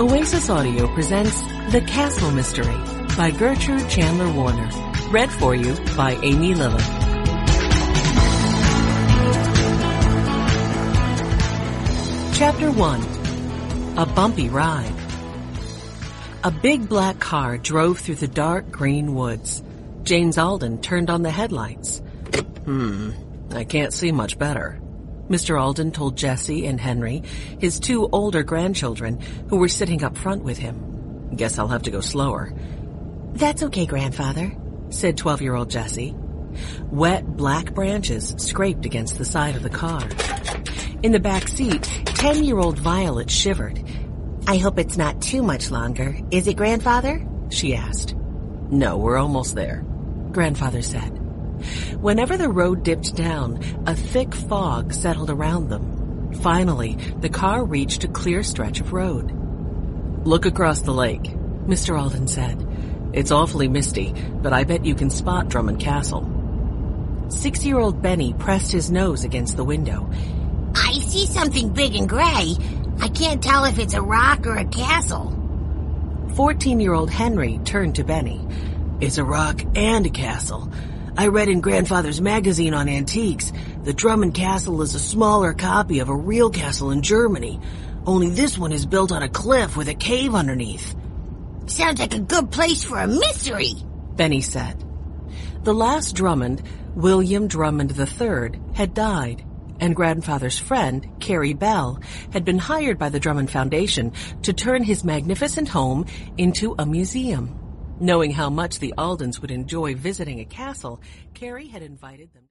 Oasis Audio presents The Castle Mystery by Gertrude Chandler Warner. Read for you by Amy Lilly. Chapter 1. A Bumpy Ride. A big black car drove through the dark green woods. James Alden turned on the headlights. I can't see much better. Mr. Alden told Jessie and Henry, his two older grandchildren, who were sitting up front with him. Guess I'll have to go slower. That's okay, grandfather, said 12-year-old Jessie. Wet black branches scraped against the side of the car. In the back seat, 10-year-old Violet shivered. I hope it's not too much longer. Is it, grandfather? She asked. No, we're almost there, grandfather said. Whenever the road dipped down, a thick fog settled around them. Finally, the car reached a clear stretch of road. Look across the lake, Mr. Alden said. It's awfully misty, but I bet you can spot Drummond Castle. 6-year-old Benny pressed his nose against the window. I see something big and gray. I can't tell if it's a rock or a castle. 14-year-old Henry turned to Benny. It's a rock and a castle. I read in Grandfather's magazine on antiques that Drummond Castle is a smaller copy of a real castle in Germany. Only this one is built on a cliff with a cave underneath. Sounds like a good place for a mystery, Benny said. The last Drummond, William Drummond III, had died, and Grandfather's friend, Carrie Bell, had been hired by the Drummond Foundation to turn his magnificent home into a museum. Knowing how much the Aldens would enjoy visiting a castle, Carrie had invited them.